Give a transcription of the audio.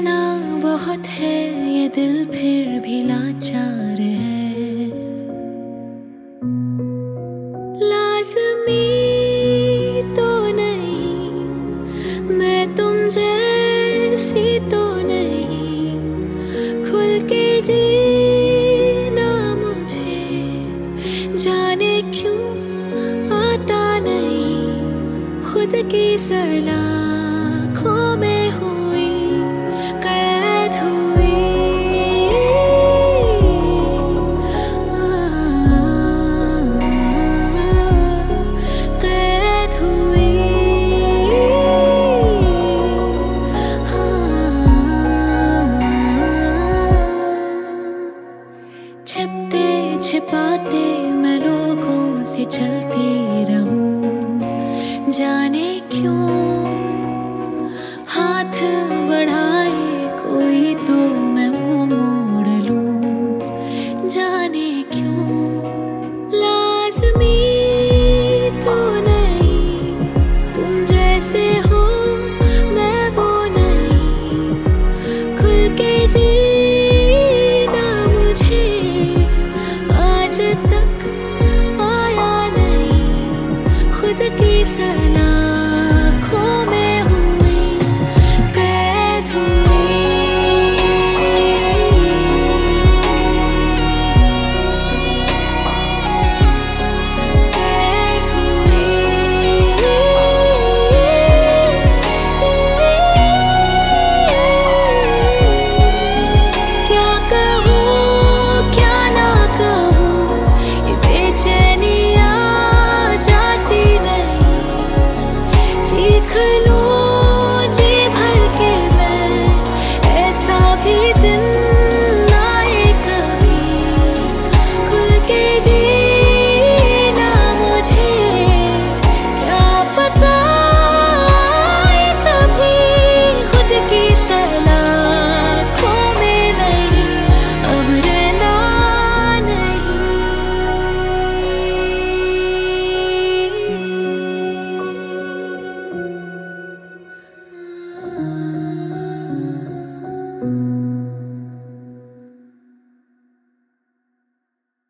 कहना बहुत है, ये दिल फिर भी लाचार है। लाज़मी तो नहीं, मैं तुम जैसी तो नहीं, खुल के जीना मुझे जाने क्यों आता नहीं। खुद की सलाखों में हुई कैद हुई, कैद हुई। छिपते छिपाते मैं लोगों से चलती रहूं, जाने क्यों हाथ बढ़ाए कोई तो मैं मुंह मोड़ लूं, जाने क्यों। लाज़मी तो नहीं, तुम जैसे हो मैं वो नहीं, खुल के जीना मुझे आज तक आया नहीं। खुद की सलाह